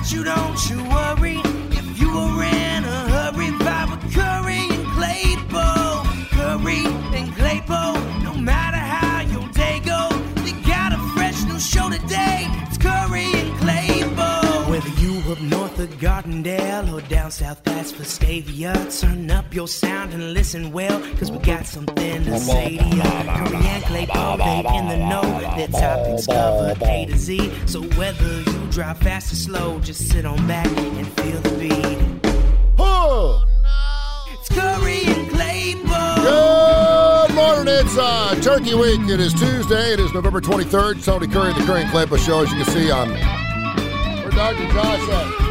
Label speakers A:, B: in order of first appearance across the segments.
A: But don't you worry, if you were in a hurry, Papa Curry and Claypo, Curry and Claypo, no matter how your day go, they got a fresh new show today. It's Curry and Claypo. Whether you up north of Gardendale or down south past Vestavia, turn up your sound and listen well, cause we got something to say to you. Curry and Claypo, they in the know, their topics covered A to Z. So whether you drive fast or slow, just sit on back and feel the beat.
B: Oh
A: no! It's Curry and Claypo.
B: Good morning, it's Turkey Week. It is Tuesday, it is November 23rd. Tony Curry, the Curry and Claypo Show. As you can see, where Dr. Josh at?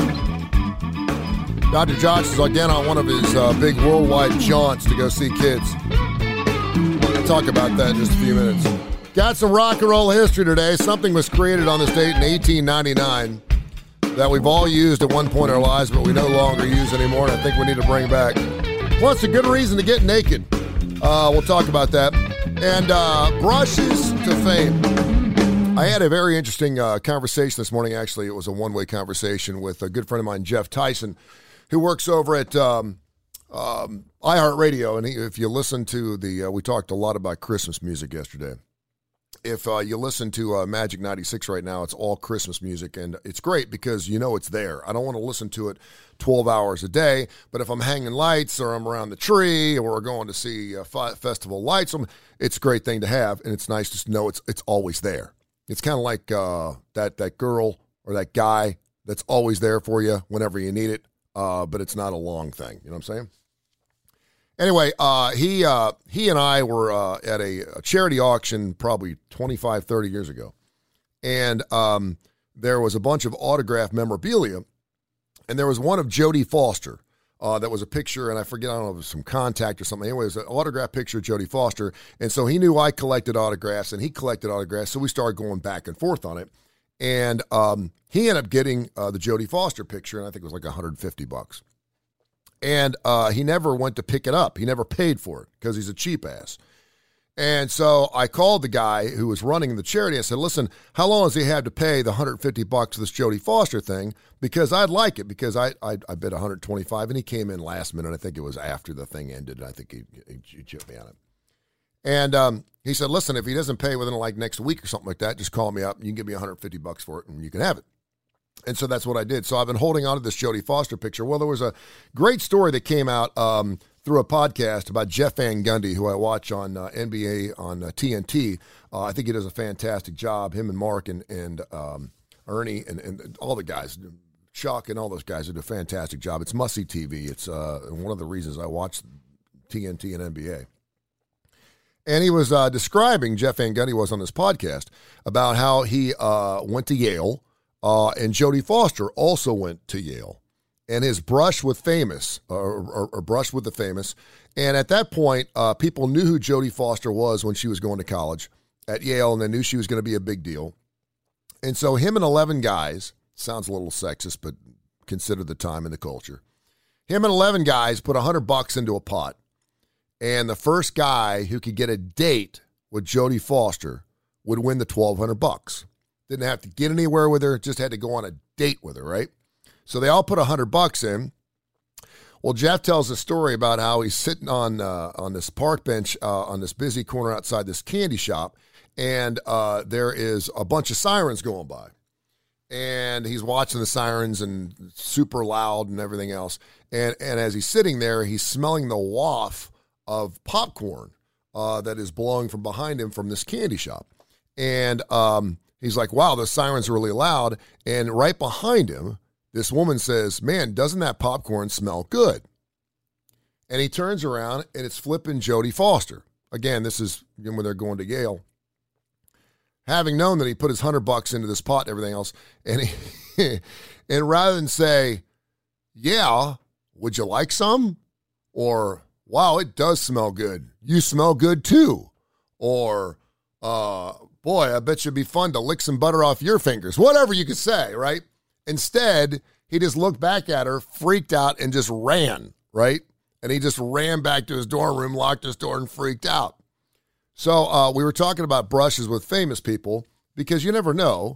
B: Dr. Josh is again on one of his big worldwide jaunts to go see kids. We'll talk about that in just a few minutes. Got some rock and roll history today. Something was created on this date in 1899 that we've all used at one point in our lives, but we no longer use anymore, and I think we need to bring back. Plus, a good reason to get naked. We'll talk about that. And brushes to fame. I had a very interesting conversation this morning. Actually, it was a one-way conversation with a good friend of mine, Jeff Tyson, who works over at iHeartRadio. And if you listen to we talked a lot about Christmas music yesterday. If you listen to Magic 96 right now, it's all Christmas music, and it's great because you know it's there. I don't want to listen to it 12 hours a day, but if I'm hanging lights or I'm around the tree or we're going to see festival lights, it's a great thing to have, and it's nice to know it's always there. It's kind of like that girl or that guy that's always there for you whenever you need it, but it's not a long thing. You know what I'm saying? Anyway, he and I were at a charity auction probably 25, 30 years ago. And there was a bunch of autographed memorabilia. And there was one of Jodie Foster that was a picture, and I forget, I don't know if it was some contact or something. Anyway, it was an autographed picture of Jodie Foster. And so he knew I collected autographs, and he collected autographs. So we started going back and forth on it. And he ended up getting the Jodie Foster picture, and I think it was like $150. And he never went to pick it up. He never paid for it because he's a cheap ass. And so I called the guy who was running the charity. I said, listen, how long does he have to pay the $150 for this Jodie Foster thing? Because I'd like it, because I bid $125, and he came in last minute. I think it was after the thing ended. I think he chipped me on it. And he said, listen, if he doesn't pay within like next week or something like that, just call me up. You can give me $150 for it, and you can have it. And so that's what I did. So I've been holding on to this Jodie Foster picture. Well, there was a great story that came out through a podcast about Jeff Van Gundy, who I watch on NBA on TNT. I think he does a fantastic job. Him and Mark and Ernie and all the guys, Chuck and all those guys do a fantastic job. It's must-see TV. It's one of the reasons I watch TNT and NBA. And he was describing, Jeff Van Gundy was on this podcast, about how he went to Yale. And Jodie Foster also went to Yale, and his brush with famous, or brush with the famous. And at that point, people knew who Jodie Foster was when she was going to college at Yale, and they knew she was going to be a big deal. And so him and 11 guys, sounds a little sexist, but consider the time and the culture. Him and 11 guys put $100 into a pot, and the first guy who could get a date with Jodie Foster would win the $1,200. Didn't have to get anywhere with her, just had to go on a date with her, right? So they all put $100 in. Well, Jeff tells a story about how he's sitting on this park bench on this busy corner outside this candy shop, and there is a bunch of sirens going by. And he's watching the sirens and super loud and everything else. And as he's sitting there, he's smelling the waft of popcorn that is blowing from behind him from this candy shop. And he's like, wow, the sirens are really loud. And right behind him, this woman says, man, doesn't that popcorn smell good? And he turns around, and it's flipping Jodie Foster. Again, this is when they're going to Yale. Having known that he put his $100 into this pot and everything else, and and rather than say, yeah, would you like some? Or, wow, it does smell good. You smell good too. Or, boy, I bet it'd be fun to lick some butter off your fingers. Whatever you could say, right? Instead, he just looked back at her, freaked out, and just ran, right? And he just ran back to his dorm room, locked his door, and freaked out. So we were talking about brushes with famous people because you never know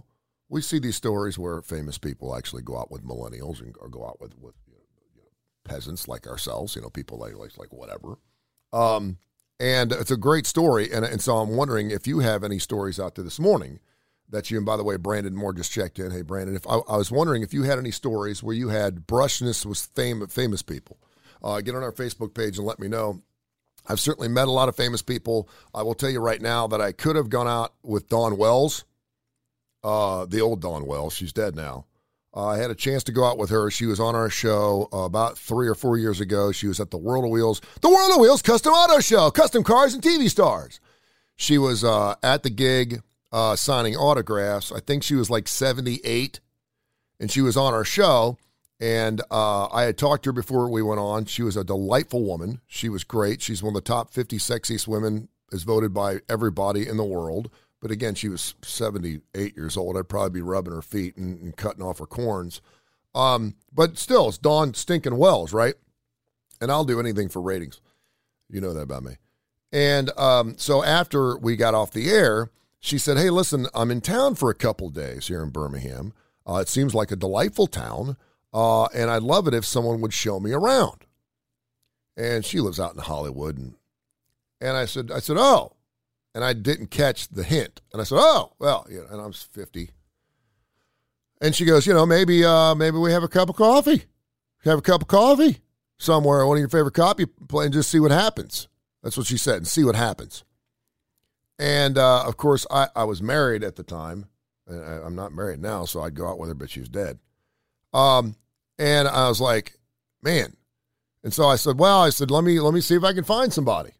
B: we see these stories where famous people actually go out with millennials or go out with peasants like ourselves, people like whatever. And it's a great story. And so I'm wondering if you have any stories out there this morning that you, and by the way, Brandon Moore just checked in. Hey, Brandon, if I was wondering if you had any stories where you had brushness with famous people. Get on our Facebook page and let me know. I've certainly met a lot of famous people. I will tell you right now that I could have gone out with Dawn Wells, the old Dawn Wells. She's dead now. I had a chance to go out with her. She was on our show about 3 or 4 years ago. She was at the World of Wheels Custom Auto Show, custom cars and TV stars. She was at the gig signing autographs. I think she was like 78, and she was on our show. And I had talked to her before we went on. She was a delightful woman. She was great. She's one of the top 50 sexiest women as voted by everybody in the world. But again, she was 78 years old. I'd probably be rubbing her feet and cutting off her corns. But still, it's Dawn stinking Wells, right? And I'll do anything for ratings. You know that about me. And so after we got off the air, she said, hey, listen, I'm in town for a couple days here in Birmingham. It seems like a delightful town. And I'd love it if someone would show me around. And she lives out in Hollywood. And I said, oh. And I didn't catch the hint. And I said, oh, well, and I was 50. And she goes, maybe we have a cup of coffee. Have a cup of coffee somewhere, one of your favorite coffee place, and just see what happens. That's what she said, and see what happens. And, of course, I was married at the time. And I'm not married now, so I'd go out with her, but she's dead. And I was like, man. And so I said, let me see if I can find somebody.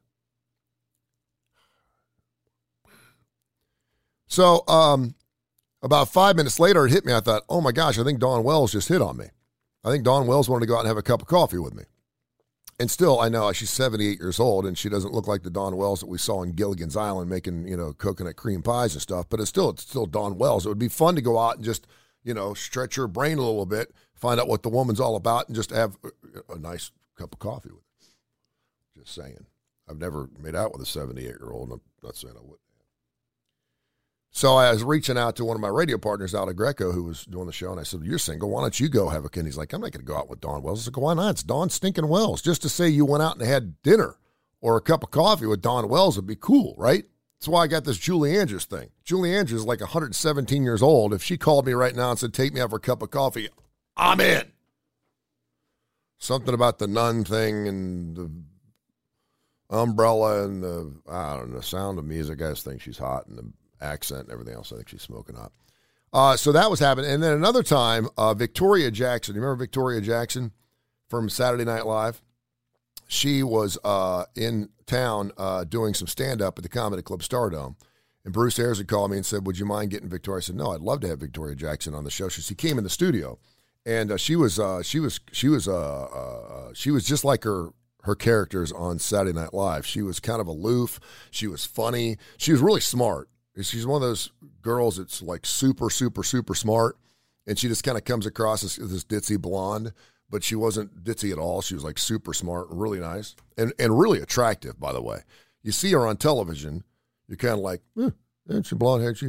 B: So about 5 minutes later, it hit me. I thought, oh, my gosh, I think Dawn Wells just hit on me. I think Dawn Wells wanted to go out and have a cup of coffee with me. And still, I know she's 78 years old, and she doesn't look like the Dawn Wells that we saw in Gilligan's Island making, coconut cream pies and stuff. But it's still Dawn Wells. It would be fun to go out and just, stretch her brain a little bit, find out what the woman's all about, and just have a nice cup of coffee with her. Just saying. I've never made out with a 78-year-old, and I'm not saying I wouldn't. So I was reaching out to one of my radio partners out of Greco who was doing the show, and I said, you're single. Why don't you go have a kid? He's like, I'm not going to go out with Dawn Wells. I said, why not? It's Dawn stinking Wells. Just to say you went out and had dinner or a cup of coffee with Dawn Wells would be cool, right? That's why I got this Julie Andrews thing. Julie Andrews is like 117 years old. If she called me right now and said, take me out for a cup of coffee, I'm in. Something about the nun thing and the umbrella and the sound of music. I just think she's hot, and the accent and everything else. I think she's smoking hot. So that was happening. And then another time, Victoria Jackson. You remember Victoria Jackson from Saturday Night Live? She was in town doing some stand-up at the Comedy Club Stardome. And Bruce Ayers had called me and said, would you mind getting Victoria? I said, no, I'd love to have Victoria Jackson on the show. She came in the studio, and she was just like her characters on Saturday Night Live. She was kind of aloof. She was funny. She was really smart. She's one of those girls that's like super, super, super smart, and she just kind of comes across as this ditzy blonde, but she wasn't ditzy at all. She was like super smart, really nice, and really attractive, by the way. You see her on television, you're kind of like, she's blonde hair,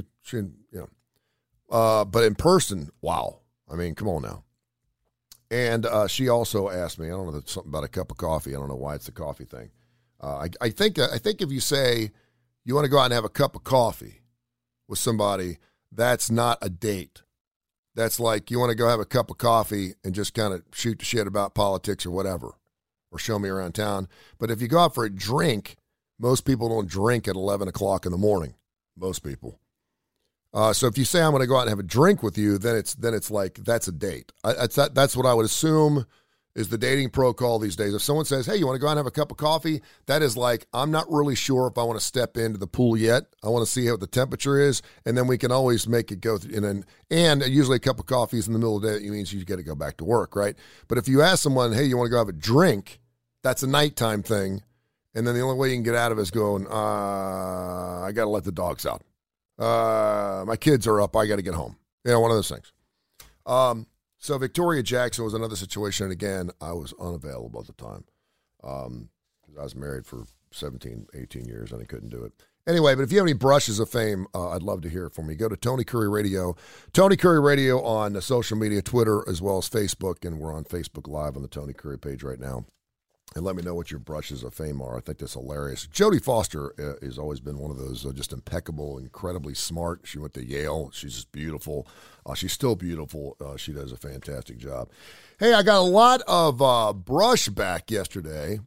B: but in person, wow. I mean, come on now. And she also asked me, I don't know, something about a cup of coffee. I don't know why it's the coffee thing. I think if you say you want to go out and have a cup of coffee with somebody, that's not a date. That's like you want to go have a cup of coffee and just kind of shoot the shit about politics or whatever, or show me around town. But if you go out for a drink, most people don't drink at 11 o'clock in the morning. Most people. So if you say I'm going to go out and have a drink with you, then it's like that's a date. That's what I would assume is the dating protocol these days. If someone says, hey, you want to go out and have a cup of coffee? That is like, I'm not really sure if I want to step into the pool yet. I want to see what the temperature is, and then we can always make it go through. And usually a cup of coffee is in the middle of the day. It means you got to go back to work, right? But if you ask someone, hey, you want to go have a drink? That's a nighttime thing. And then the only way you can get out of it is going, I got to let the dogs out. My kids are up. I got to get home. One of those things. So Victoria Jackson was another situation. And again, I was unavailable at the time because I was married for 17, 18 years and I couldn't do it. Anyway, but if you have any brushes of fame, I'd love to hear it from you. Go to Tony Curry Radio. Tony Curry Radio on social media, Twitter, as well as Facebook. And we're on Facebook Live on the Tony Curry page right now. And let me know what your brushes of fame are. I think that's hilarious. Jodie Foster has always been one of those just impeccable, incredibly smart. She went to Yale. She's just beautiful. She's still beautiful. She does a fantastic job. Hey, I got a lot of brush back yesterday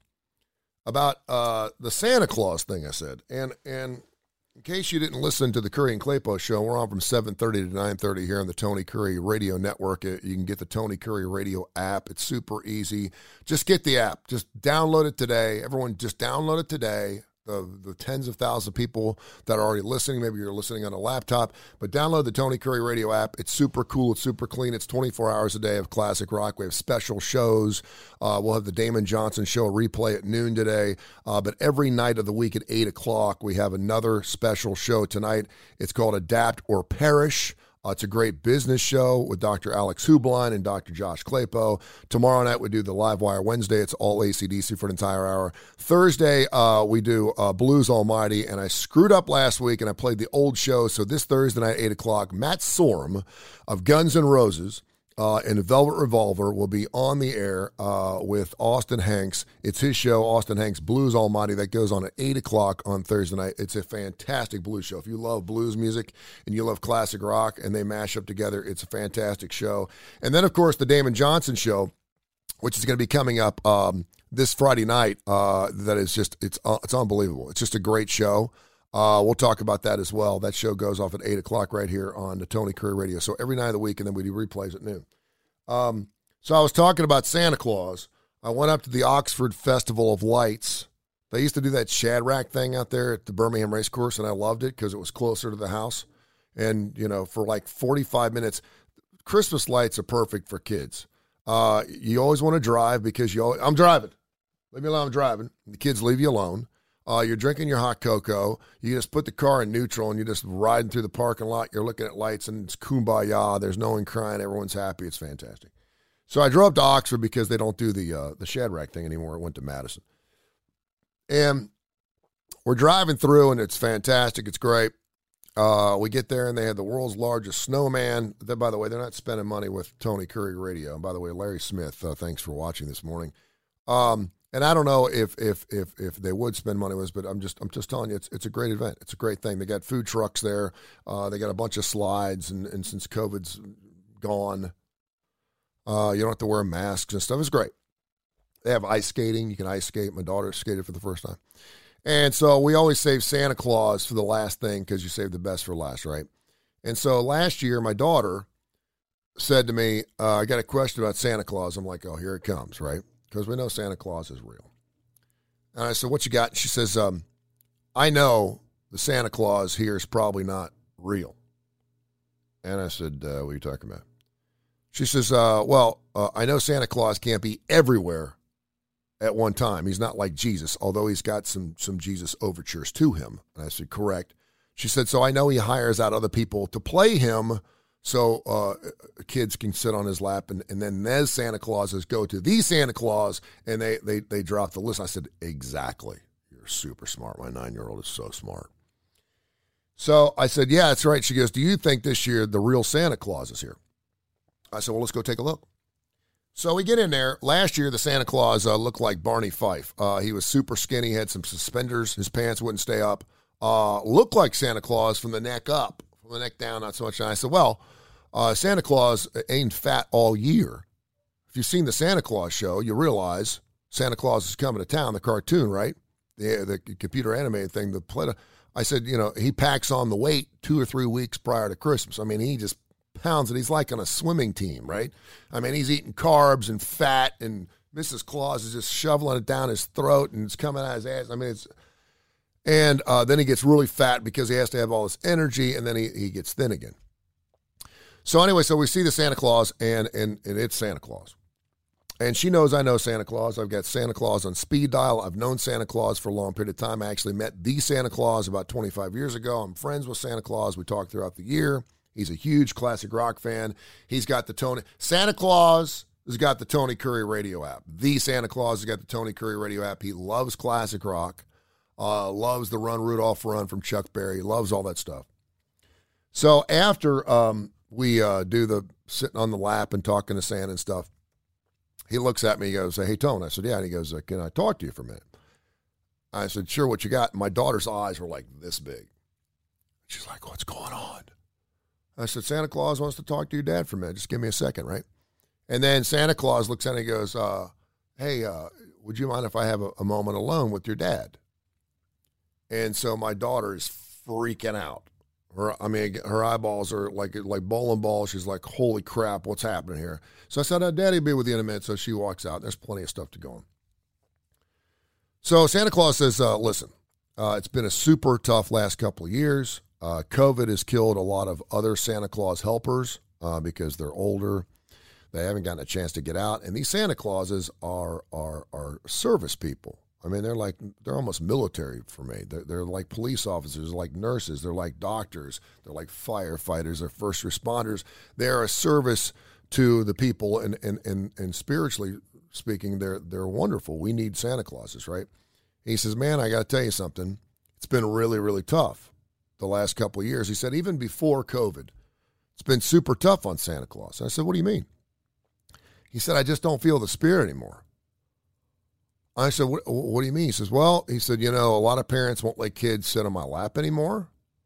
B: about the Santa Claus thing I said. And in case you didn't listen to the Curry and Claypo show, we're on from 7:30 to 9:30 here on the Tony Curry Radio Network. You can get the Tony Curry Radio app. It's super easy. Just get the app. Just download it today. Everyone just download it today. The tens of thousands of people that are already listening, maybe you're listening on a laptop, but download the Tony Curry Radio app. It's super cool. It's super clean. It's 24 hours a day of classic rock. We have special shows. We'll have the Damon Johnson show replay at noon today. But every night of the week at 8 o'clock, we have another special show tonight. It's called Adapt or Perish. It's a great business show with Dr. Alex Hubline and Dr. Josh Claypo. Tomorrow night we do the Live Wire Wednesday. It's all AC/DC for an entire hour. Thursday we do Blues Almighty, and I screwed up last week and I played the old show. So this Thursday night, 8 o'clock, Matt Sorum of Guns N' Roses and Velvet Revolver will be on the air with Austin Hanks. It's his show, Austin Hanks Blues Almighty, that goes on at 8 o'clock on Thursday night. It's a fantastic blues show. If you love blues music and you love classic rock and they mash up together, it's a fantastic show. And then, of course, the Damon Johnson show, which is going to be coming up this Friday night. That is just, it's unbelievable. It's just a great show. We'll talk about that as well. That show goes off at 8 o'clock right here on the Tony Curry Radio. So every night of the week, and then we do replays at noon. So I was talking about Santa Claus. I went up to the Oxford Festival of Lights. They used to do that Shadrach thing out there at the Birmingham Racecourse, and I loved it because it was closer to the house. And, you know, for like 45 minutes, Christmas lights are perfect for kids. You always want to drive because I'm driving. Leave me alone, I'm driving. The kids leave you alone. You're drinking your hot cocoa. You just put the car in neutral and you're just riding through the parking lot. You're looking at lights and it's kumbaya. There's no one crying. Everyone's happy. It's fantastic. So I drove to Oxford because they don't do the Shadrach thing anymore. I went to Madison. And we're driving through and it's fantastic. It's great. We get there and they have the world's largest snowman. By the way, they're not spending money with Tony Curry Radio. And by the way, Larry Smith, thanks for watching this morning. And I don't know if they would spend money with us, but I'm just telling you, it's a great event. It's a great thing. They got food trucks there. They got a bunch of slides, and since COVID's gone, you don't have to wear masks and stuff. It's great. They have ice skating. You can ice skate. My daughter skated for the first time. And so we always save Santa Claus for the last thing because you save the best for last, right? And so last year, my daughter said to me, I got a question about Santa Claus. I'm like, oh, here it comes, right? Because we know Santa Claus is real. And I said, what you got? And she says, I know the Santa Claus here is probably not real. And I said, what are you talking about? She says, I know Santa Claus can't be everywhere at one time. He's not like Jesus, although he's got some Jesus overtures to him. And I said, correct. She said, so I know he hires out other people to play him so kids can sit on his lap, and then those Santa Clauses go to the Santa Claus, and they drop the list. I said, exactly. You're super smart. My 9-year-old is so smart. So I said, yeah, that's right. She goes, do you think this year the real Santa Claus is here? I said, well, let's go take a look. So we get in there. Last year, the Santa Claus looked like Barney Fife. He was super skinny, had some suspenders. His pants wouldn't stay up. Looked like Santa Claus from the neck up. From the neck down, not so much. And I said, well, Santa Claus ain't fat all year. If you've seen the Santa Claus show, you realize Santa Claus is coming to town, the cartoon, right? The computer animated thing. I said, he packs on the weight 2 or 3 weeks prior to Christmas. I mean, he just pounds it. He's like on a swimming team, right? I mean, he's eating carbs and fat, and Mrs. Claus is just shoveling it down his throat, and it's coming out his ass. I mean, and then he gets really fat because he has to have all this energy, and then he gets thin again. So anyway, so we see the Santa Claus, and it's Santa Claus. And she knows I know Santa Claus. I've got Santa Claus on speed dial. I've known Santa Claus for a long period of time. I actually met the Santa Claus about 25 years ago. I'm friends with Santa Claus. We talk throughout the year. He's a huge classic rock fan. He's got Santa Claus has got the Tony Curry Radio app. The Santa Claus has got the Tony Curry Radio app. He loves classic rock. loves the Run Rudolph Run from Chuck Berry, loves all that stuff. So after we do the sitting on the lap and talking to Santa and stuff, he looks at me, he goes, hey, Tone. I said, yeah. And he goes, can I talk to you for a minute? I said, sure, what you got? My daughter's eyes were like this big. She's like, what's going on? I said, Santa Claus wants to talk to your dad for a minute. Just give me a second, right? And then Santa Claus looks at me and goes, hey, would you mind if I have a moment alone with your dad? And so my daughter is freaking out. Her eyeballs are like bowling balls. She's like, holy crap, what's happening here? So I said, Daddy will be with you in a minute. So she walks out. There's plenty of stuff to go on. So Santa Claus says, listen, it's been a super tough last couple of years. COVID has killed a lot of other Santa Claus helpers because they're older. They haven't gotten a chance to get out. And these Santa Clauses are service people. I mean, they're almost military for me. They're like police officers, like nurses, they're like doctors, they're like firefighters, they're first responders. They're a service to the people, and spiritually speaking, they're wonderful. We need Santa Clauses, right? He says, man, I got to tell you something. It's been really, really tough the last couple of years. He said, even before COVID, it's been super tough on Santa Claus. And I said, what do you mean? He said, I just don't feel the spirit anymore. I said, what do you mean? He says, well, he said, a lot of parents won't let kids sit on my lap anymore.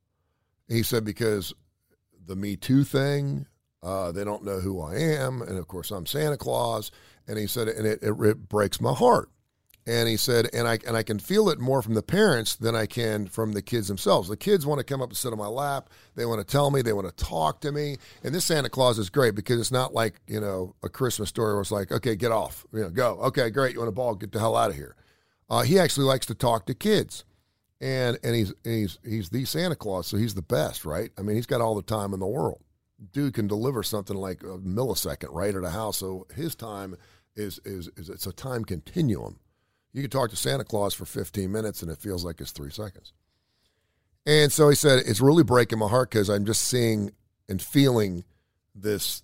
B: He said, because the Me Too thing, they don't know who I am. And, of course, I'm Santa Claus. And he said, and it breaks my heart. And he said, and I can feel it more from the parents than I can from the kids themselves. The kids want to come up and sit on my lap. They want to tell me. They want to talk to me. And this Santa Claus is great because it's not like, a Christmas story where it's like, okay, get off. Go. Okay, great. You want a ball? Get the hell out of here. He actually likes to talk to kids. And he's the Santa Claus, so he's the best, right? I mean, he's got all the time in the world. Dude can deliver something like a millisecond right at a house. So his time is it's a time continuum. You can talk to Santa Claus for 15 minutes and it feels like it's 3 seconds. And so he said, it's really breaking my heart because I'm just seeing and feeling this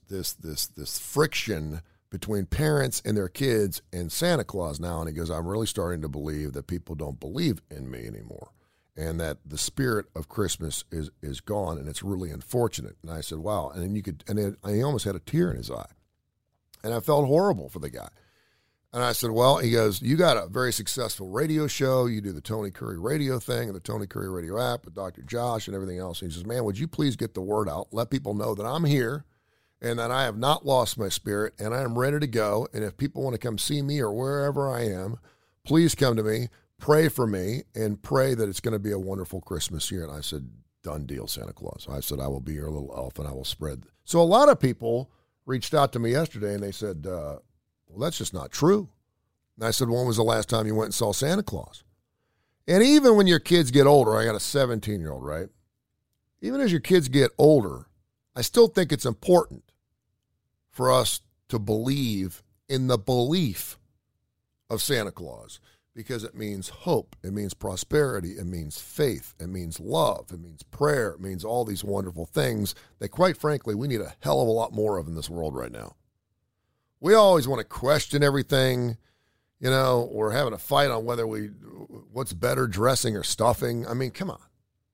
B: friction between parents and their kids and Santa Claus now. And he goes, I'm really starting to believe that people don't believe in me anymore and that the spirit of Christmas is gone, and it's really unfortunate. And I said, wow. And then he almost had a tear in his eye. And I felt horrible for the guy. And I said, well, he goes, you got a very successful radio show. You do the Tony Curry radio thing and the Tony Curry radio app with Dr. Josh and everything else. And he says, man, would you please get the word out? Let people know that I'm here and that I have not lost my spirit and I am ready to go. And if people want to come see me or wherever I am, please come to me, pray for me, and pray that it's going to be a wonderful Christmas year. And I said, done deal, Santa Claus. I said, I will be your little elf and I will spread. So a lot of people reached out to me yesterday and they said, well, that's just not true. And I said, when was the last time you went and saw Santa Claus? And even when your kids get older, I got a 17-year-old, right? Even as your kids get older, I still think it's important for us to believe in the belief of Santa Claus because it means hope, it means prosperity, it means faith, it means love, it means prayer, it means all these wonderful things that, quite frankly, we need a hell of a lot more of in this world right now. We always want to question everything. We're having a fight on what's better, dressing or stuffing. I mean, come on.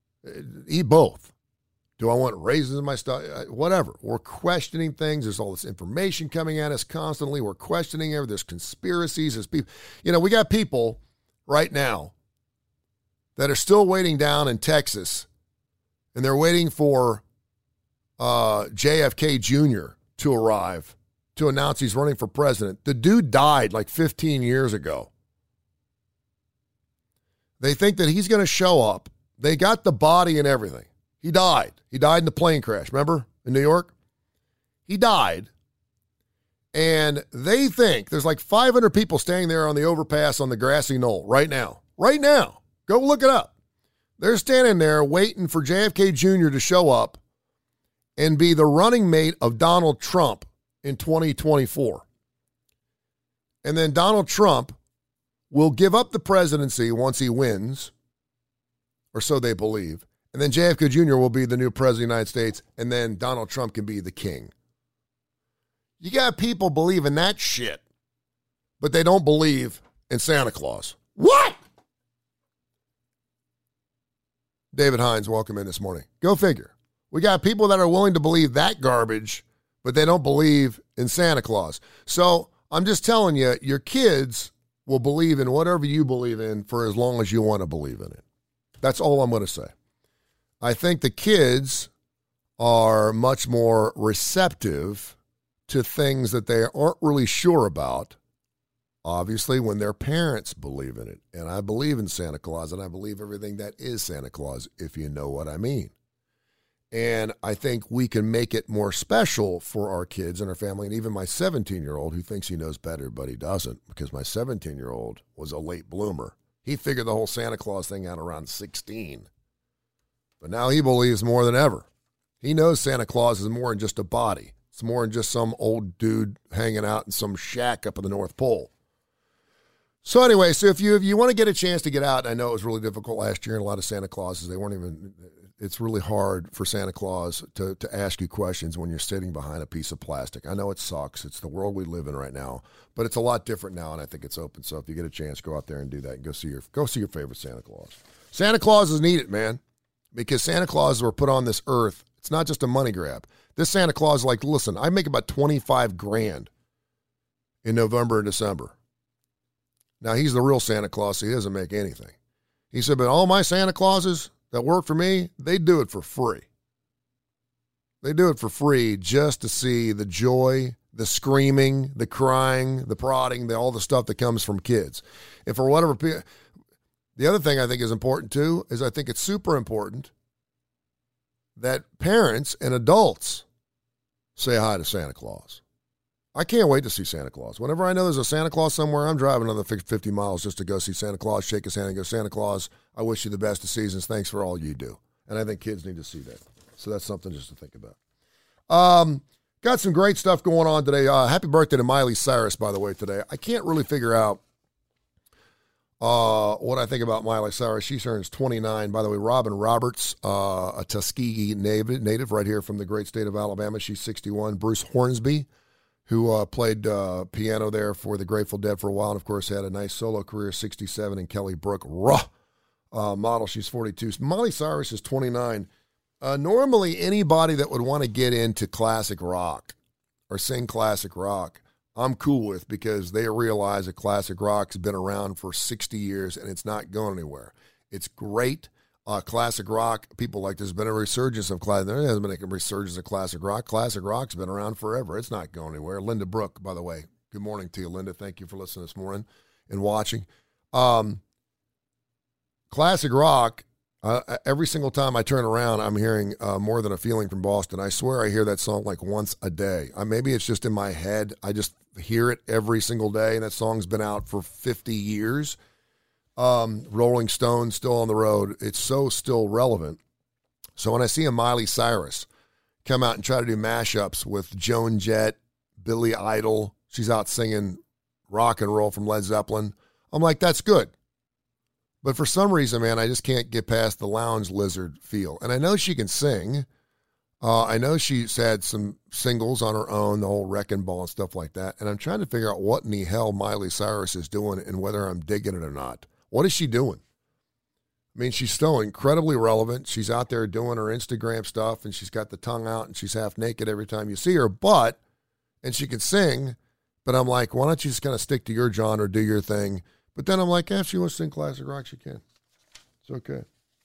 B: Eat both. Do I want raisins in my stuff? Whatever. We're questioning things. There's all this information coming at us constantly. We're questioning everything. There's conspiracies. There's people. We got people right now that are still waiting down in Texas, and they're waiting for JFK Jr. to arrive to announce he's running for president. The dude died like 15 years ago. They think that he's going to show up. They got the body and everything. He died. He died in the plane crash, remember, in New York? He died. And they think there's like 500 people standing there on the overpass on the grassy knoll right now. Right now. Go look it up. They're standing there waiting for JFK Jr. to show up and be the running mate of Donald Trump in 2024. And then Donald Trump will give up the presidency once he wins, or so they believe. And then JFK Jr. will be the new president of the United States, and then Donald Trump can be the king. You got people believing that shit, but they don't believe in Santa Claus. What? David Hines, welcome in this morning. Go figure. We got people that are willing to believe that garbage, but they don't believe in Santa Claus. So I'm just telling you, your kids will believe in whatever you believe in for as long as you want to believe in it. That's all I'm going to say. I think the kids are much more receptive to things that they aren't really sure about, obviously, when their parents believe in it. And I believe in Santa Claus, and I believe everything that is Santa Claus, if you know what I mean. And I think we can make it more special for our kids and our family, and even my 17-year-old who thinks he knows better, but he doesn't, because my 17-year-old was a late bloomer. He figured the whole Santa Claus thing out around 16. But now he believes more than ever. He knows Santa Claus is more than just a body. It's more than just some old dude hanging out in some shack up in the North Pole. So anyway, so if you want to get a chance to get out, and I know it was really difficult last year, and a lot of Santa Clauses, it's really hard for Santa Claus to ask you questions when you're sitting behind a piece of plastic. I know it sucks. It's the world we live in right now, but it's a lot different now, and I think it's open. So if you get a chance, go out there and do that, and go see your favorite Santa Claus. Santa Clauses need it, man, because Santa Clauses were put on this earth. It's not just a money grab. This Santa Claus is like, listen, I make about $25,000 in November and December. Now, he's the real Santa Claus, so he doesn't make anything. He said, but all my Santa Clauses that work for me, they do it for free. They do it for free just to see the joy, the screaming, the crying, the prodding, all the stuff that comes from kids. And for whatever, the other thing I think is important too, is I think it's super important that parents and adults say hi to Santa Claus. I can't wait to see Santa Claus. Whenever I know there's a Santa Claus somewhere, I'm driving another 50 miles just to go see Santa Claus, shake his hand and go, Santa Claus, I wish you the best of seasons. Thanks for all you do. And I think kids need to see that. So that's something just to think about. Got some great stuff going on today. Happy birthday to Miley Cyrus, by the way, today. I can't really figure out what I think about Miley Cyrus. She turns 29. By the way, Robin Roberts, a Tuskegee native right here from the great state of Alabama. She's 61. Bruce Hornsby, who played piano there for the Grateful Dead for a while, and, of course, had a nice solo career, 67, and Kelly Brook, model, she's 42. Miley Cyrus is 29. Normally, anybody that would want to get into classic rock or sing classic rock, I'm cool with, because they realize that classic rock's been around for 60 years, and it's not going anywhere. It's great. Classic rock, people like there's been a resurgence of classic. There hasn't been a resurgence of classic rock. Classic rock's been around forever. It's not going anywhere. Linda Brooke, by the way, good morning to you, Linda. Thank you for listening this morning and watching. Classic rock, every single time I turn around, I'm hearing More Than a Feeling from Boston. I swear I hear that song like once a day. Maybe it's just in my head. I just hear it every single day, and that song's been out for 50 years. Rolling Stones, still on the road. It's so still relevant. So when I see a Miley Cyrus come out and try to do mashups with Joan Jett, Billy Idol, she's out singing rock and roll from Led Zeppelin, I'm like, that's good. But for some reason, man, I just can't get past the lounge lizard feel. And I know she can sing. I know she's had some singles on her own, the whole Wrecking Ball and stuff like that. And I'm trying to figure out what in the hell Miley Cyrus is doing and whether I'm digging it or not. What is she doing? I mean, she's still incredibly relevant. She's out there doing her Instagram stuff, and she's got the tongue out, and she's half naked every time you see her. And she can sing, but I'm like, why don't you just kind of stick to your genre, do your thing? But then I'm like, if she wants to sing classic rock, she can. It's okay.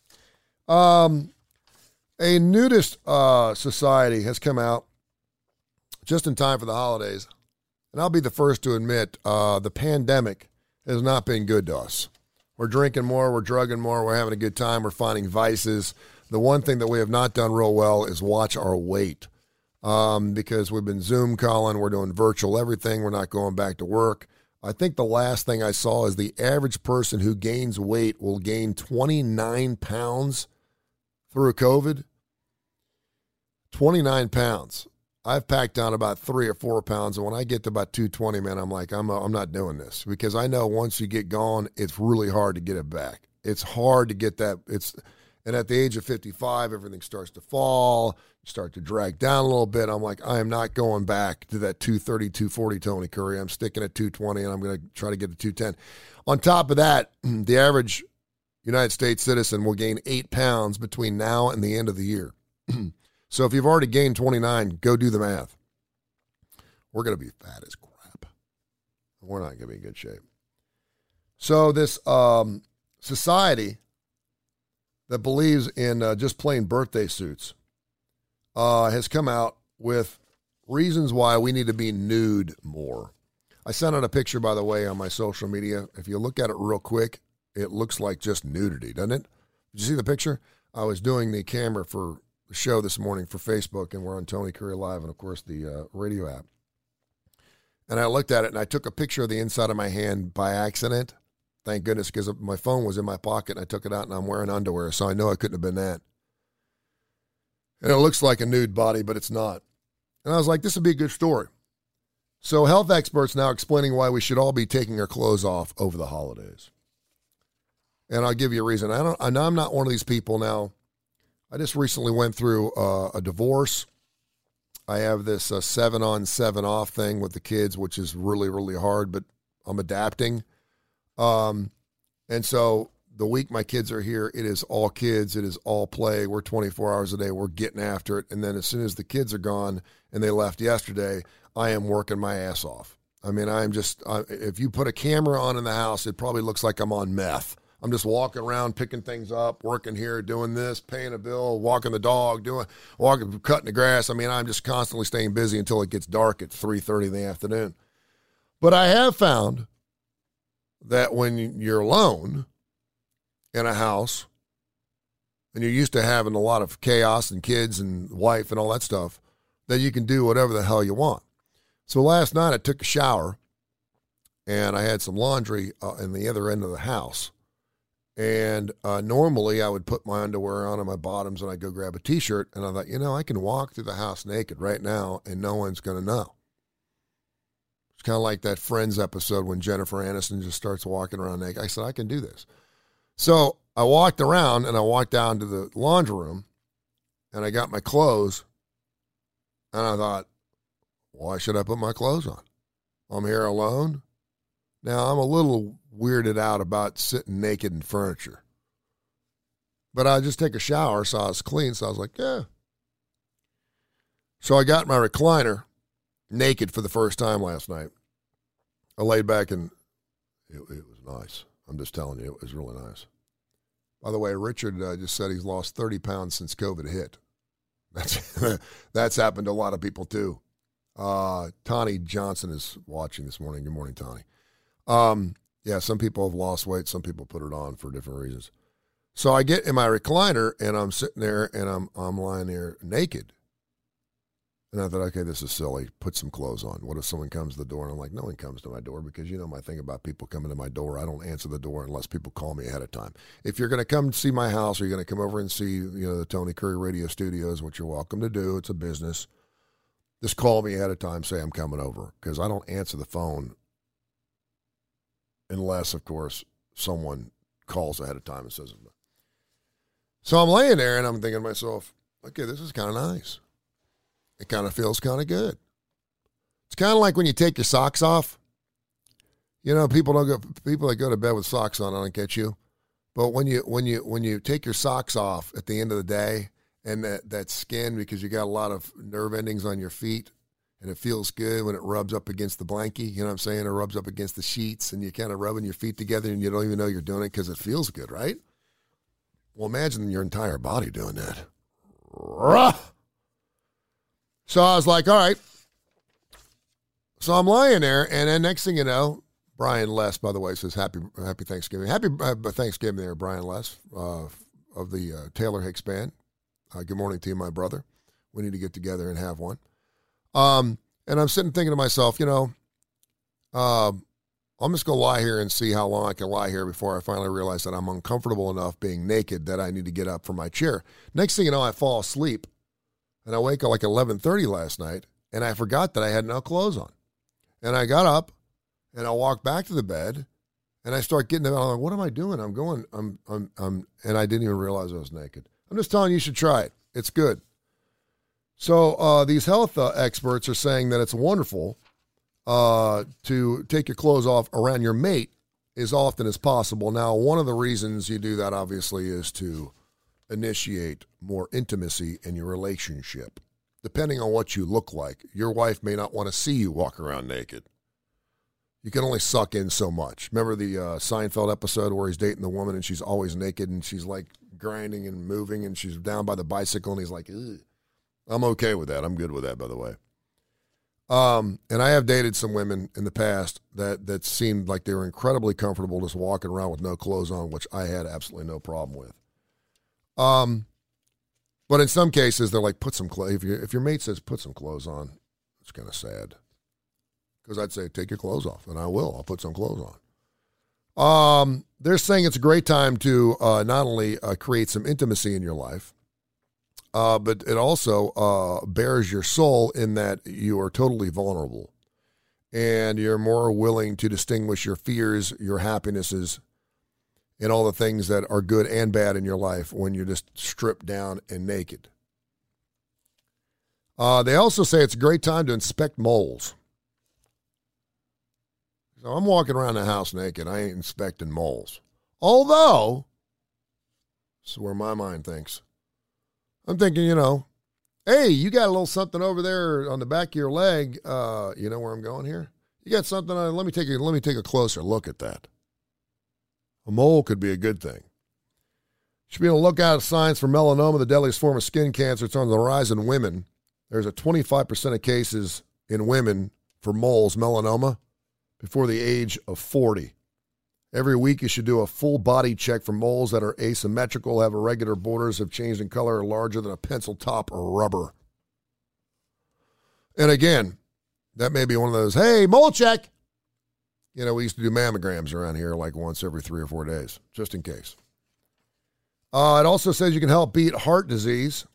B: A nudist society has come out just in time for the holidays, and I'll be the first to admit the pandemic has not been good to us. We're drinking more, we're drugging more, we're having a good time, we're finding vices. The one thing that we have not done real well is watch our weight, because we've been Zoom calling, we're doing virtual everything, we're not going back to work. I think the last thing I saw is the average person who gains weight will gain 29 pounds through COVID. 29 pounds. I've packed down about 3 or 4 pounds, and when I get to about 220, man, I'm like, I'm not doing this, because I know once you get going, it's really hard to get it back. It's hard to get that. And at the age of 55, everything starts to fall, you start to drag down a little bit. I'm like, I am not going back to that 230, 240 Tony Curry. I'm sticking at 220, and I'm going to try to get to 210. On top of that, the average United States citizen will gain 8 pounds between now and the end of the year. So if you've already gained 29, go do the math. We're going to be fat as crap. We're not going to be in good shape. So this society that believes in just plain birthday suits has come out with reasons why we need to be nude more. I sent out a picture, by the way, on my social media. If you look at it real quick, it looks like just nudity, doesn't it? Did you see the picture? I was doing the camera for the show this morning for Facebook, and we're on Tony Curry Live and, of course, the radio app. And I looked at it, and I took a picture of the inside of my hand by accident. Thank goodness, because my phone was in my pocket, and I took it out, and I'm wearing underwear, so I know it couldn't have been that. And it looks like a nude body, but it's not. And I was like, this would be a good story. So health experts now explaining why we should all be taking our clothes off over the holidays. And I'll give you a reason. I'm not one of these people now. I just recently went through a divorce. I have this 7-on, 7-off thing with the kids, which is really, really hard, but I'm adapting. And so the week my kids are here, it is all kids. It is all play. We're 24 hours a day. We're getting after it. And then as soon as the kids are gone and they left yesterday, I am working my ass off. I mean, if you put a camera on in the house, it probably looks like I'm on meth. I'm just walking around, picking things up, working here, doing this, paying a bill, walking the dog, cutting the grass. I mean, I'm just constantly staying busy until it gets dark at 3:30 in the afternoon. But I have found that when you're alone in a house and you're used to having a lot of chaos and kids and wife and all that stuff, that you can do whatever the hell you want. So last night I took a shower and I had some laundry in the other end of the house. And normally I would put my underwear on my bottoms and I'd go grab a T-shirt. And I thought, I can walk through the house naked right now and no one's going to know. It's kind of like that Friends episode when Jennifer Aniston just starts walking around naked. I said, I can do this. So I walked around and I walked down to the laundry room and I got my clothes. And I thought, why should I put my clothes on? I'm here alone. Now, I'm a little weirded out about sitting naked in furniture. But I just take a shower, so I was clean, so I was like, yeah. So I got my recliner naked for the first time last night. I laid back and it was nice. I'm just telling you, it was really nice. By the way, Richard just said he's lost 30 pounds since COVID hit. That's happened to a lot of people, too. Tawny Johnson is watching this morning. Good morning, Tawny. Yeah, some people have lost weight. Some people put it on for different reasons. So I get in my recliner, and I'm sitting there, and I'm lying there naked. And I thought, okay, this is silly. Put some clothes on. What if someone comes to the door? And I'm like, no one comes to my door because you know my thing about people coming to my door. I don't answer the door unless people call me ahead of time. If you're going to come see my house or you're going to come over and see the Tony Curry Radio Studios, which you're welcome to do, it's a business, just call me ahead of time, say I'm coming over because I don't answer the phone unless, of course, someone calls ahead of time and says, so I'm laying there and I'm thinking to myself, okay, this is kind of nice. It kind of feels kind of good. It's kind of like when you take your socks off. People that go to bed with socks on, I don't get you. But when you take your socks off at the end of the day and that skin, because you got a lot of nerve endings on your feet, and it feels good when it rubs up against the blankie, you know what I'm saying? It rubs up against the sheets, and you're kind of rubbing your feet together, and you don't even know you're doing it because it feels good, right? Well, imagine your entire body doing that. So I was like, all right. So I'm lying there, and then next thing you know, Brian Less, by the way, says happy Thanksgiving. Happy Thanksgiving there, Brian Less of the Taylor Hicks Band. Good morning to you, my brother. We need to get together and have one. And I'm sitting thinking to myself, I'm just going to lie here and see how long I can lie here before I finally realize that I'm uncomfortable enough being naked that I need to get up from my chair. Next thing you know, I fall asleep, and I wake up like 11:30 last night, and I forgot that I had no clothes on. And I got up, and I walked back to the bed, and I start getting up. I'm like, what am I doing? And I didn't even realize I was naked. I'm just telling you, you should try it. It's good. So these health experts are saying that it's wonderful to take your clothes off around your mate as often as possible. Now, one of the reasons you do that, obviously, is to initiate more intimacy in your relationship. Depending on what you look like, your wife may not want to see you walk around naked. You can only suck in so much. Remember the Seinfeld episode where he's dating the woman and she's always naked and she's like grinding and moving and she's down by the bicycle and he's like, ugh. I'm okay with that. I'm good with that, by the way. And I have dated some women in the past that seemed like they were incredibly comfortable just walking around with no clothes on, which I had absolutely no problem with. But in some cases, they're like, put some clothes. If your mate says, put some clothes on, it's kind of sad. Because I'd say, take your clothes off, and I will. I'll put some clothes on. They're saying it's a great time to not only create some intimacy in your life, but it also bears your soul in that you are totally vulnerable. And you're more willing to distinguish your fears, your happinesses, and all the things that are good and bad in your life when you're just stripped down and naked. They also say it's a great time to inspect moles. So I'm walking around the house naked. I ain't inspecting moles. Although, this is where my mind thinks. I'm thinking, hey, you got a little something over there on the back of your leg. You know where I'm going here? You got something on it? Let me take a closer look at that. A mole could be a good thing. Should be on the lookout for signs for melanoma, the deadliest form of skin cancer. It's on the rise in women. There's a 25% of cases in women for moles, melanoma, before the age of 40. Every week you should do a full body check for moles that are asymmetrical, have irregular borders, have changed in color, are larger than a pencil top or rubber. And again, that may be one of those, hey, mole check. We used to do mammograms around here like once every 3 or 4 days, just in case. It also says you can help beat heart disease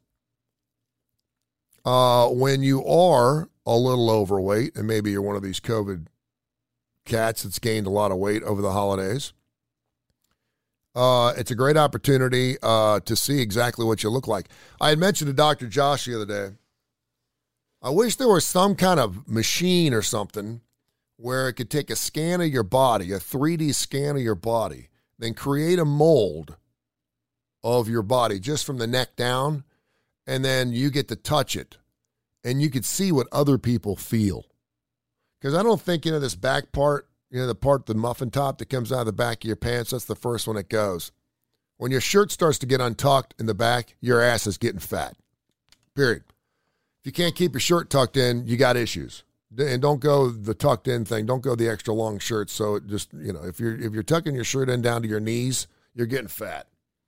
B: when you are a little overweight, and maybe you're one of these COVID cats that's gained a lot of weight over the holidays. It's a great opportunity to see exactly what you look like. I had mentioned to Dr. Josh the other day, I wish there was some kind of machine or something where it could take a scan of your body, a 3D scan of your body, then create a mold of your body just from the neck down, and then you get to touch it, and you could see what other people feel. Because I don't think, this back part, the muffin top that comes out of the back of your pants, that's the first one that goes. When your shirt starts to get untucked in the back, your ass is getting fat. Period. If you can't keep your shirt tucked in, you got issues. And don't go the tucked in thing. Don't go the extra long shirt. So it just, if you're tucking your shirt in down to your knees, you're getting fat.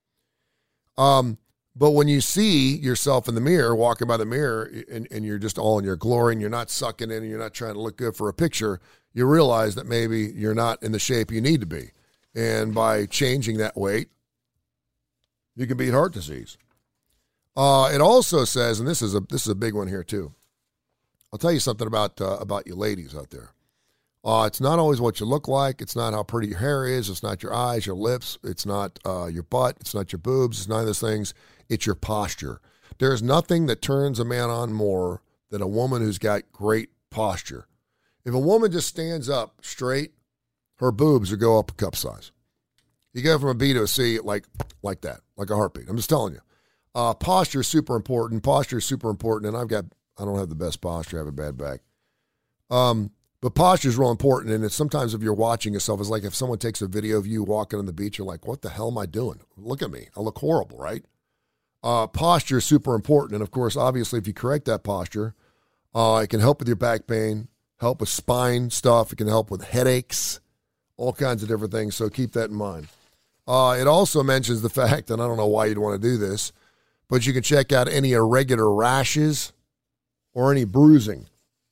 B: But when you see yourself in the mirror, walking by the mirror, and you're just all in your glory, and you're not sucking in, and you're not trying to look good for a picture, you realize that maybe you're not in the shape you need to be. And by changing that weight, you can beat heart disease. It also says, and this is a big one here too. I'll tell you something about you ladies out there. It's not always what you look like. It's not how pretty your hair is. It's not your eyes, your lips. It's not your butt. It's not your boobs. It's none of those things. It's your posture. There's nothing that turns a man on more than a woman who's got great posture. If a woman just stands up straight, her boobs will go up a cup size. You go from a B to a C like that, like a heartbeat. I'm just telling you. Posture is super important. Posture is super important. And I don't have the best posture. I have a bad back. But posture is real important, and it's sometimes if you're watching yourself, it's like if someone takes a video of you walking on the beach, you're like, what the hell am I doing? Look at me. I look horrible, right? Posture is super important, and of course, obviously, if you correct that posture, it can help with your back pain, help with spine stuff. It can help with headaches, all kinds of different things, so keep that in mind. It also mentions the fact, and I don't know why you'd want to do this, but you can check out any irregular rashes or any bruising.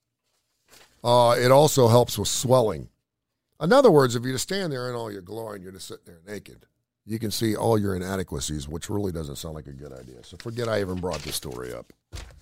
B: It also helps with swelling. In other words, if you just stand there in all your glory and you're just sitting there naked, you can see all your inadequacies, which really doesn't sound like a good idea. So forget I even brought this story up.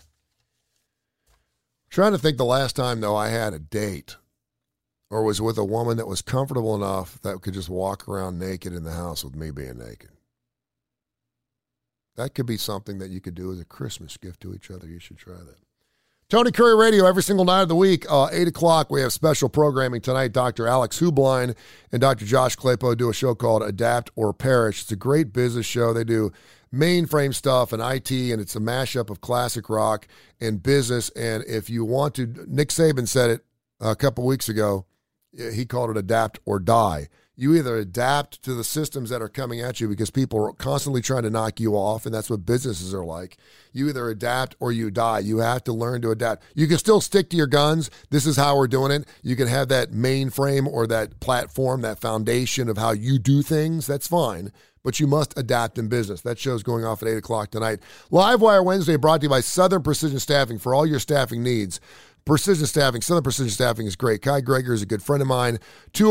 B: Trying to think the last time, though, I had a date or was with a woman that was comfortable enough that could just walk around naked in the house with me being naked. That could be something that you could do as a Christmas gift to each other. You should try that. Tony Curry Radio every single night of the week, 8 o'clock. We have special programming tonight. Dr. Alex Hubline and Dr. Josh Claypo do a show called Adapt or Perish. It's a great business show. They do mainframe stuff and IT, and it's a mashup of classic rock and business. And if you want to, Nick Saban said it a couple weeks ago. He called it adapt or die. You either adapt to the systems that are coming at you because people are constantly trying to knock you off, and that's what businesses are like. You either adapt or you die. You have to learn to adapt. You can still stick to your guns. This is how we're doing it. You can have that mainframe or that platform, that foundation of how you do things. That's fine, but you must adapt in business. That show's going off at 8 o'clock tonight. Livewire Wednesday brought to you by Southern Precision Staffing for all your staffing needs. Precision Staffing, Southern Precision Staffing is great. Kai Greger is a good friend of mine.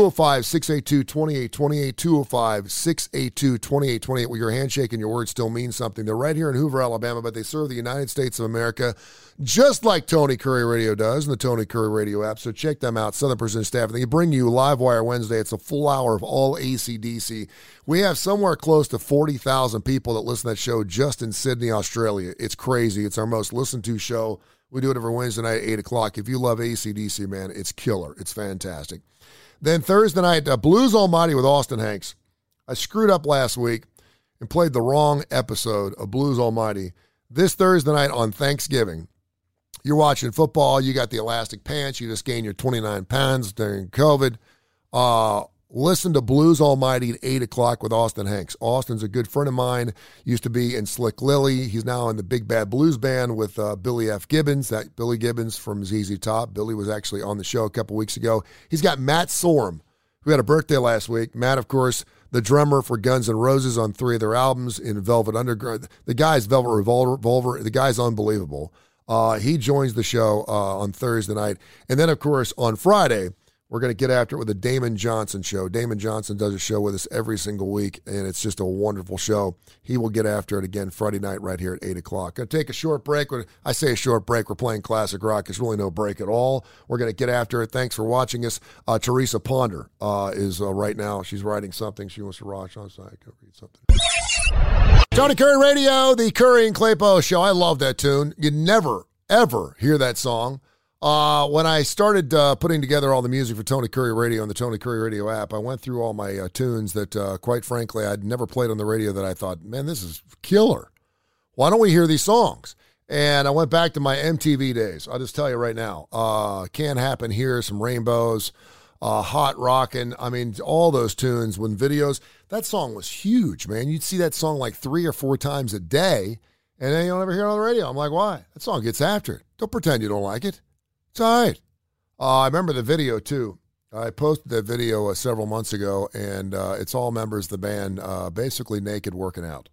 B: 205-682-2828, 205-682-2828. Well, your handshake and your words still mean something. They're right here in Hoover, Alabama, but they serve the United States of America just like Tony Curry Radio does in the Tony Curry Radio app. So check them out, Southern Precision Staffing. They bring you Livewire Wednesday. It's a full hour of all AC/DC. We have somewhere close to 40,000 people that listen to that show just in Sydney, Australia. It's crazy. It's our most listened to show. We do it every Wednesday night at 8 o'clock. If you love AC/DC, man, it's killer. It's fantastic. Then Thursday night, Blues Almighty with Austin Hanks. I screwed up last week and played the wrong episode of Blues Almighty. This Thursday night on Thanksgiving, you're watching football. You got the elastic pants. You just gained your 29 pounds during COVID. Listen to Blues Almighty at 8 o'clock with Austin Hanks. Austin's a good friend of mine. Used to be in Slick Lily. He's now in the Big Bad Blues Band with Billy F. Gibbons. That Billy Gibbons from ZZ Top. Billy was actually on the show a couple weeks ago. He's got Matt Sorum, who had a birthday last week. Matt, of course, the drummer for Guns N' Roses on 3 of their albums in Velvet Underground. The guy's Velvet Revolver. The guy's unbelievable. He joins the show on Thursday night. And then, of course, on Friday, we're going to get after it with the Damon Johnson show. Damon Johnson does a show with us every single week, and it's just a wonderful show. He will get after it again Friday night right here at 8 o'clock. Going to take a short break. When I say a short break, we're playing classic rock. It's really no break at all. We're going to get after it. Thanks for watching us. Teresa Ponder is right now. She's writing something. She wants to watch. I'm sorry, I can read something. Tony Curry Radio, the Curry and Claypo show. I love that tune. You never, ever hear that song. When I started putting together all the music for Tony Curry Radio on the Tony Curry Radio app, I went through all my tunes that, quite frankly, I'd never played on the radio that I thought, man, this is killer. Why don't we hear these songs? And I went back to my MTV days. I'll just tell you right now, Can't Happen Here, some Rainbows, Hot Rockin'. I mean, all those tunes when videos. That song was huge, man. You'd see that song like 3 or 4 times a day, and then you don't ever hear it on the radio. I'm like, why? That song gets after it. Don't pretend you don't like it. It's all right. I remember the video, too. I posted that video several months ago, and it's all members of the band basically naked working out.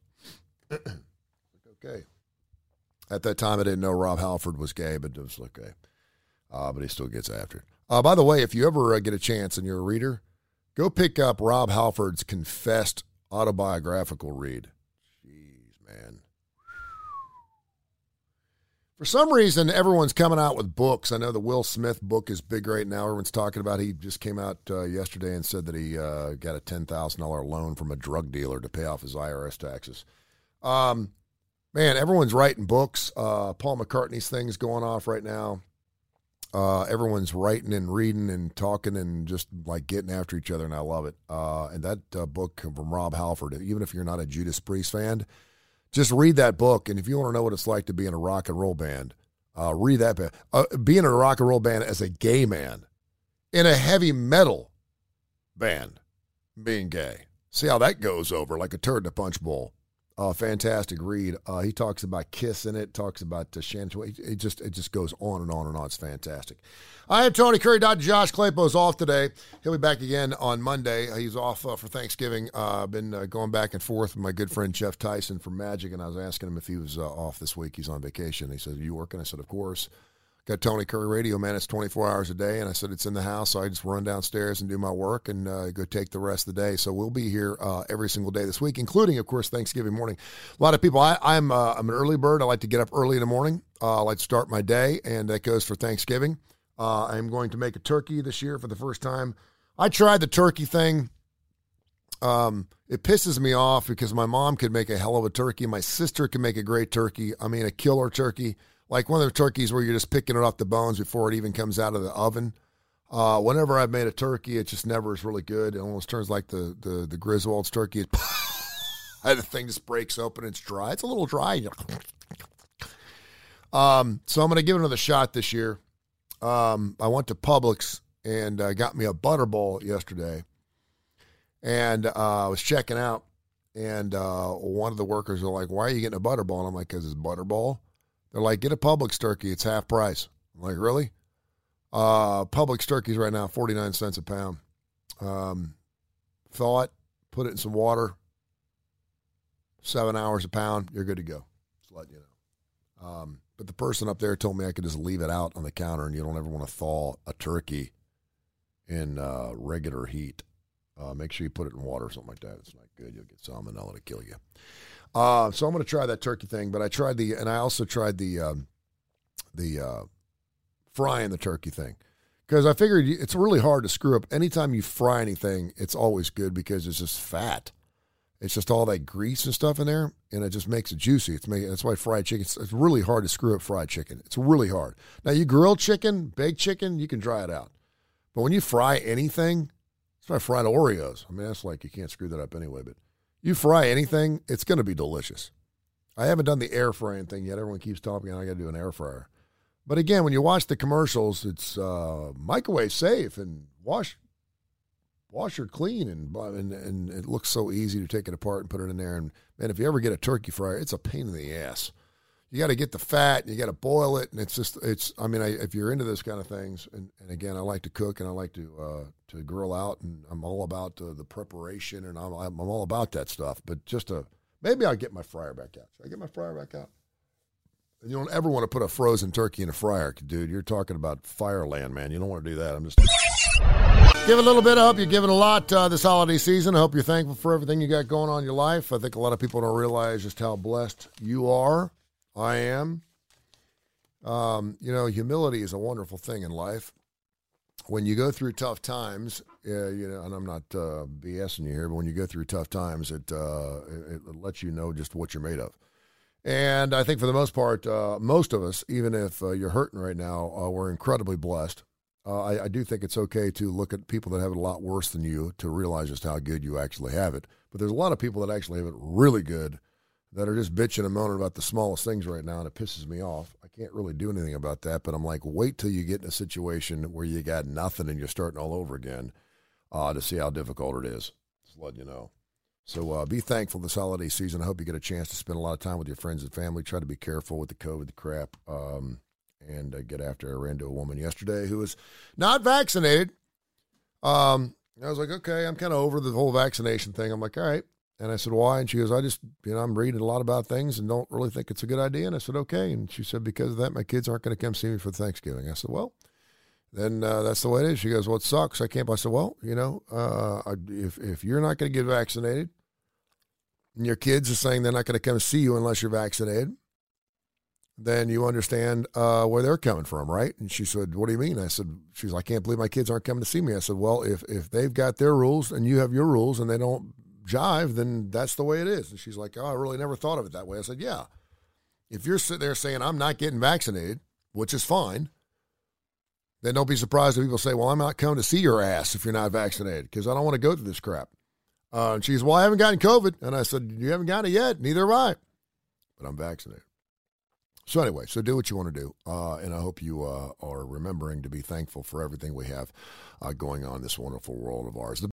B: Okay. At that time, I didn't know Rob Halford was gay, but it was okay. But he still gets after it. By the way, if you ever get a chance and you're a reader, go pick up Rob Halford's confessed autobiographical read. Jeez, man. For some reason, everyone's coming out with books. I know the Will Smith book is big right now. Everyone's talking about it. He just came out yesterday and said that he got a $10,000 loan from a drug dealer to pay off his IRS taxes. Man, everyone's writing books. Paul McCartney's thing's going off right now. Everyone's writing and reading and talking and just like getting after each other, and I love it. And that book from Rob Halford, even if you're not a Judas Priest fan, just read that book, and if you want to know what it's like to be in a rock and roll band, read that book. Being in a rock and roll band as a gay man, in a heavy metal band, being gay. See how that goes over like a turd in a punch bowl. Fantastic read. He talks about Kiss in it, talks about Shannon. It just goes on and on and on. It's fantastic. I am Tony Curry. Dr. Josh Claypo's off today. He'll be back again on Monday. He's off for Thanksgiving. I've been going back and forth with my good friend Jeff Tyson from Magic, and I was asking him if he was off this week. He's on vacation. He said, "Are you working?" I said, "Of course." Got Tony Curry Radio, man. It's 24 hours a day. And I said, it's in the house. So I just run downstairs and do my work and go take the rest of the day. So we'll be here every single day this week, including, of course, Thanksgiving morning. A lot of people, I'm an early bird. I like to get up early in the morning. I like to start my day, and that goes for Thanksgiving. I'm going to make a turkey this year for the first time. I tried the turkey thing. It pisses me off because my mom could make a hell of a turkey. My sister can make a great turkey. I mean, a killer turkey. Like one of the turkeys where you're just picking it off the bones before it even comes out of the oven. Whenever I've made a turkey, it just never is really good. It almost turns like the Griswold's turkey. The thing just breaks open. It's dry. It's a little dry. So I'm going to give it another shot this year. I went to Publix and got me a Butterball yesterday. And I was checking out, and one of the workers were like, "Why are you getting a Butterball?" And I'm like, "Because it's Butterball." They're like, "Get a Publix turkey. It's half price." I'm like, "Really?" Publix turkeys right now, 49 cents a pound. Thaw it, put it in some water, 7 hours a pound, you're good to go. Just letting you know. But the person up there told me I could just leave it out on the counter, and you don't ever want to thaw a turkey in regular heat. Make sure you put it in water or something like that. It's not good. You'll get salmonella to kill you. So I'm going to try that turkey thing, but I also tried the frying the turkey thing, because I figured it's really hard to screw up. Anytime you fry anything, it's always good because it's just fat. It's just all that grease and stuff in there, and it just makes it juicy. That's why fried chicken, it's really hard to screw up fried chicken. It's really hard. Now, you grill chicken, baked chicken, you can dry it out. But when you fry anything, it's like fried Oreos. I mean, that's like, you can't screw that up anyway, but you fry anything, it's going to be delicious. I haven't done the air frying thing yet. Everyone keeps talking, I got to do an air fryer. But again, when you watch the commercials, it's microwave safe and wash her clean, and it looks so easy to take it apart and put it in there. And man, if you ever get a turkey fryer, it's a pain in the ass. You got to get the fat, and you got to boil it, and if you're into this kind of things, and again, I like to cook and I like to grill out, and I'm all about the preparation, and I'm all about that stuff. But maybe I'll get my fryer back out. Should I get my fryer back out? And you don't ever want to put a frozen turkey in a fryer, dude. You're talking about fireland, man. You don't want to do that. I'm just give a little bit. I hope you're giving a lot this holiday season. I hope you're thankful for everything you got going on in your life. I think a lot of people don't realize just how blessed you are. I am. Humility is a wonderful thing in life. When you go through tough times, and I'm not BSing you here, but when you go through tough times, it lets you know just what you're made of. And I think for the most part, most of us, even if you're hurting right now, we're incredibly blessed. I do think it's okay to look at people that have it a lot worse than you to realize just how good you actually have it. But there's a lot of people that actually have it really good that are just bitching and moaning about the smallest things right now, and it pisses me off. I can't really do anything about that, but I'm like, wait till you get in a situation where you got nothing and you're starting all over again to see how difficult it is. Just letting you know. So be thankful this holiday season. I hope you get a chance to spend a lot of time with your friends and family. Try to be careful with the COVID, the crap, and get after it. I ran into a woman yesterday who was not vaccinated. I was like, okay, I'm kind of over the whole vaccination thing. I'm like, all right. And I said, why? And she goes, I'm reading a lot about things and don't really think it's a good idea. And I said, okay. And she said, because of that, my kids aren't going to come see me for Thanksgiving. I said, well, then that's the way it is. She goes, well, it sucks. I can't. I said, well, if you're not going to get vaccinated and your kids are saying they're not going to come see you unless you're vaccinated, then you understand where they're coming from, right? And she said, what do you mean? I said, I can't believe my kids aren't coming to see me. I said, well, if they've got their rules and you have your rules and they don't jive, then that's the way it is. And she's like, oh, I really never thought of it that way. I said, yeah. If you're sitting there saying I'm not getting vaccinated, which is fine, then don't be surprised if people say, well, I'm not coming to see your ass if you're not vaccinated because I don't want to go through this crap. And she's, well, I haven't gotten COVID. And I said, you haven't got it yet. Neither have I. But I'm vaccinated. So anyway, so do what you want to do. And I hope you are remembering to be thankful for everything we have going on in this wonderful world of ours.